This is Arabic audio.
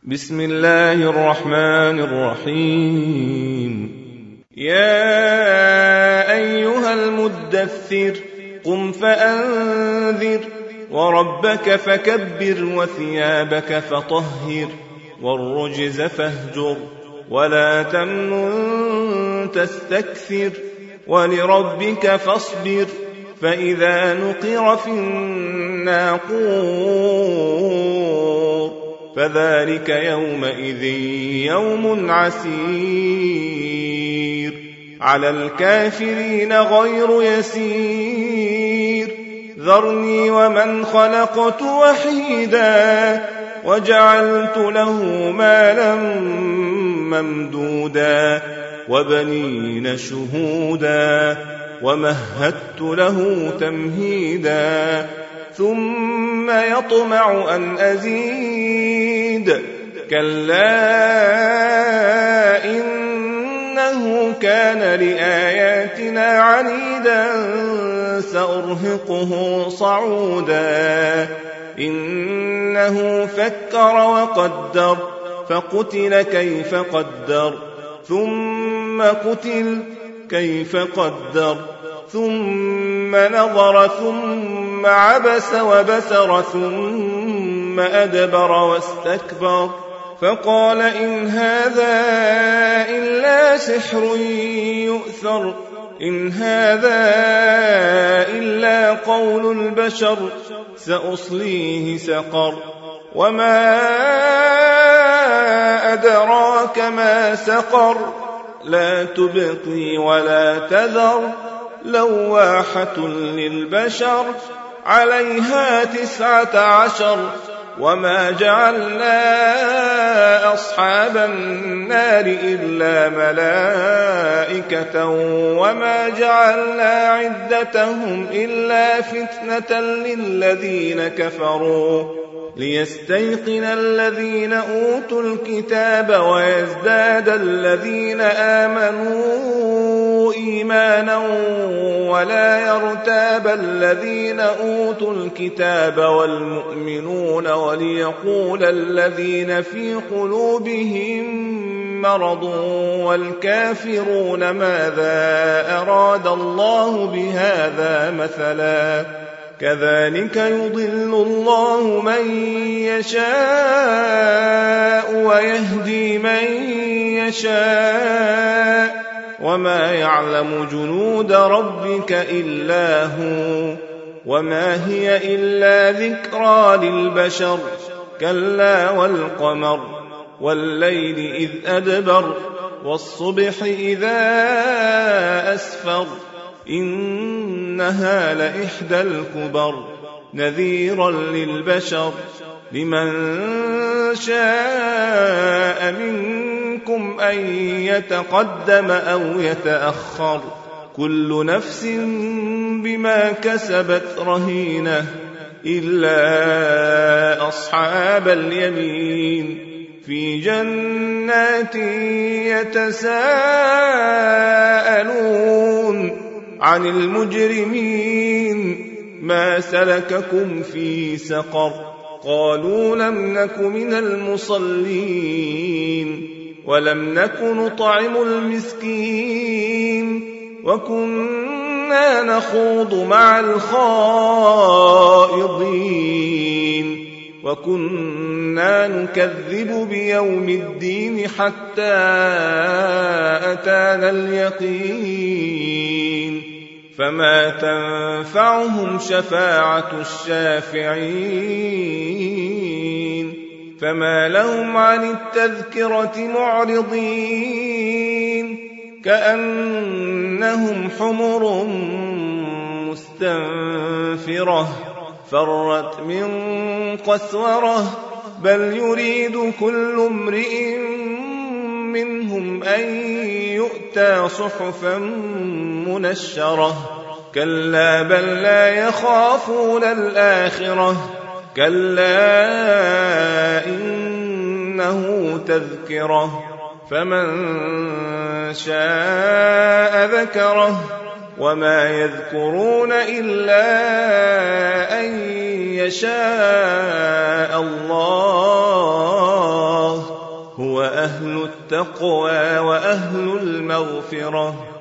بسم الله الرحمن الرحيم. يا أيها المدثر قم فأنذر وربك فكبر وثيابك فطهر والرجز فاهجر ولا تمنن تستكثر ولربك فاصبر فإذا نقر في الناقور فذلك يومئذ يوم عسير على الكافرين غير يسير ذرني ومن خلقت وحيدا وجعلت له مالا ممدودا وبنين شهودا ومهدت له تمهيدا ثم يطمع أن أزيد كلا إنه كان لآياتنا عنيدا سأرهقه صعودا إنه فكر وقدر فقتل كيف قدر ثم قتل كيف قدر ثم نظر ثم عبس وبسر ثم أدبر واستكبر فقال إن هذا إلا سحر يؤثر إن هذا إلا قول البشر سأصليه سقر وما أدراك ما سقر لا تبقي ولا تذر لواحة للبشر عليها 19 وما جعلنا أصحاب النار إلا ملائكة وما جعلنا عدتهم إلا فتنة للذين كفروا ليستيقن الذين أوتوا الكتاب ويزداد الذين آمنوا إيمانا ولا يرتاب الذين أوتوا الكتاب والمؤمنون وليقول الذين في قلوبهم مرض والكافرون ماذا أراد الله بهذا مثلا كذلك يضل الله من يشاء ويهدي من يشاء وما يعلم جنود ربك إلا هو وما هي إلا ذكرى للبشر كلا والقمر والليل إذ أدبر والصبح إذا أسفر إنها لإحدى الكبر نذيرا للبشر لمن شاء منكم أن يتقدم أو يتأخر كل نفس بما كسبت رهينة إلا أصحاب اليمين في جنات يتساءلون عن المجرمين ما سلككم في سقر قالوا لم نك من المصلين ولم نك نطعم المسكين وكنا نخوض مع الخائضين وكنا نكذب بيوم الدين حتى أتانا اليقين فما تنفعهم شفاعة الشافعين فما لهم عن التذكرة معرضين كأنهم حمر مستنفرة فرت من قسورة بل يريد كل امرئ منهم أن يؤتى صحفا منشرة كلا بل لا يخافون الآخرة كلا إنه تذكرة فمن شاء ذكره وما يذكرون إلا أن يشاء الله هو أهل التقوى وأهل المغفرة.